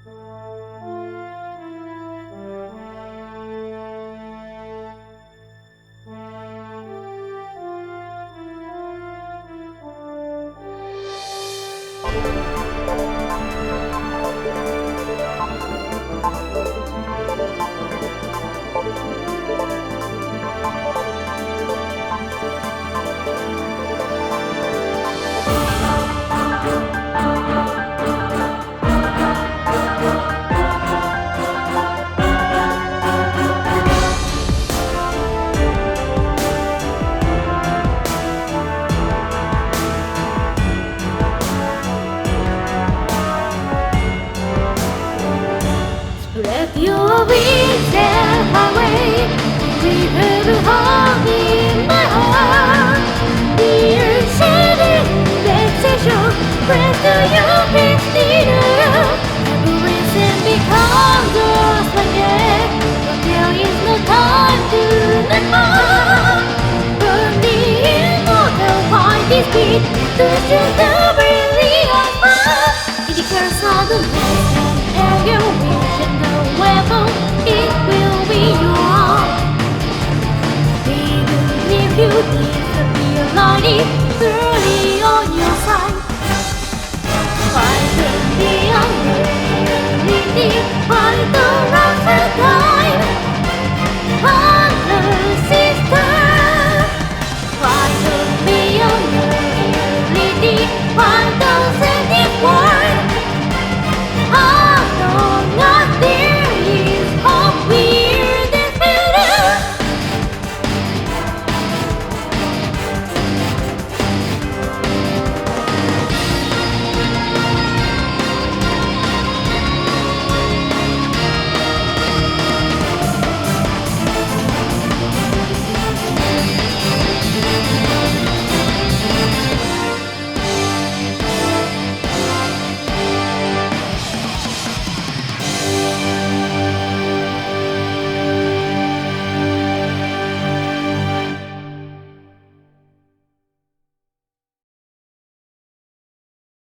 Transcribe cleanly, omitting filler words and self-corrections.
Spread your wings and highway. We have a home in my heart. The unshaded vexation. Press to your best leader. Never listen because just like that. But there is no time to let more. Burn the immortal fight this beat. To shoot the brilliant of fire. In the curse of the land and your wish and the weapon, it will be your own. Even if you disappear, lightning through